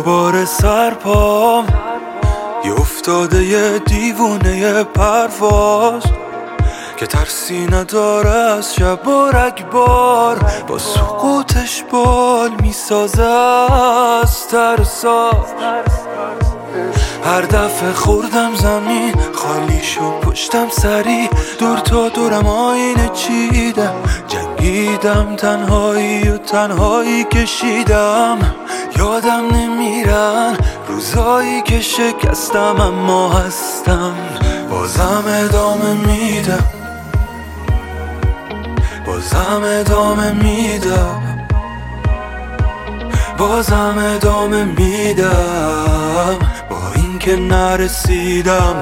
دوباره سرپام یه افتاده یه دیوونه پرواز که ترسی نداره از شب و رگبار، با سقوطش بال میسازه از ترسا. هر دفعه خوردم زمین خالی شد پشتم سری، دور تا دورم آینه چیدم، جنگیدم تنهایی و تنهایی کشیدم. یادم نمیرن روزایی که شکستم اما هستم، بازم ادامه میدم، بازم ادامه میدم، بازم ادامه میدم، با اینکه نرسیدم.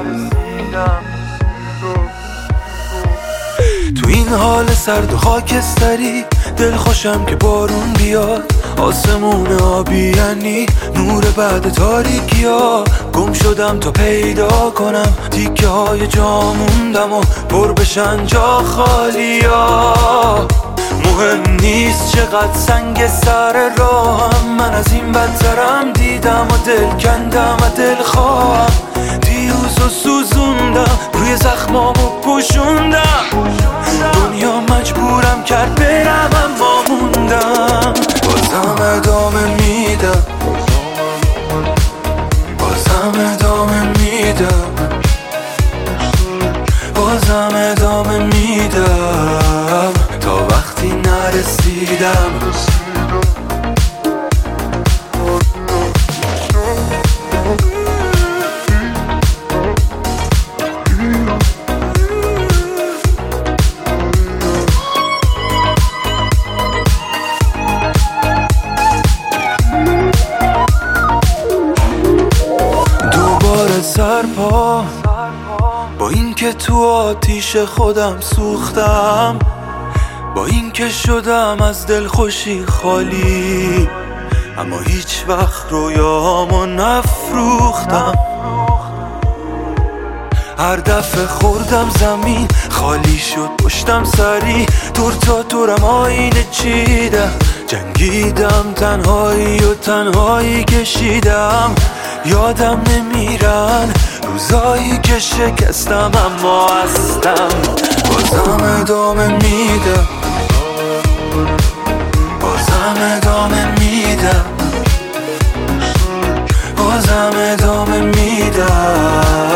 تو این حال سرد و خاکستری دل خوشم که بارون بیاد، آسمون آبی یعنی نور بعد تاریکی ها. گم شدم تا پیدا کنم تیکه های جا موندم و پر بشن جا خالی ها. مهم نیست چقدر سنگ سر راهم، من از این بدترم دیدم و دل کندم و دل خواهم. دیروز و سوزوندم روی زخمامو پوشوندم، دنیا مجبورم کرد برم اما موندم. بازم ادامه میدم، بازم ادامه میدم، بازم ادامه میدم، تا وقتی نرسیدم. سرپا با اینکه تو آتیش خودم سوختم، با اینکه شدم از دلخوشی خالی، اما هیچ وقت رویامو نفروختم. هر دفعه خوردم زمین خالی شد پشتم سری، دور تا دورم آینه چیدم، جنگیدم تنهایی و تنهایی کشیدم. یادم نمیرن روزایی که شکستم اما هستم، بازم ادامه میدم، بازم ادامه میدم، بازم ادامه میدم،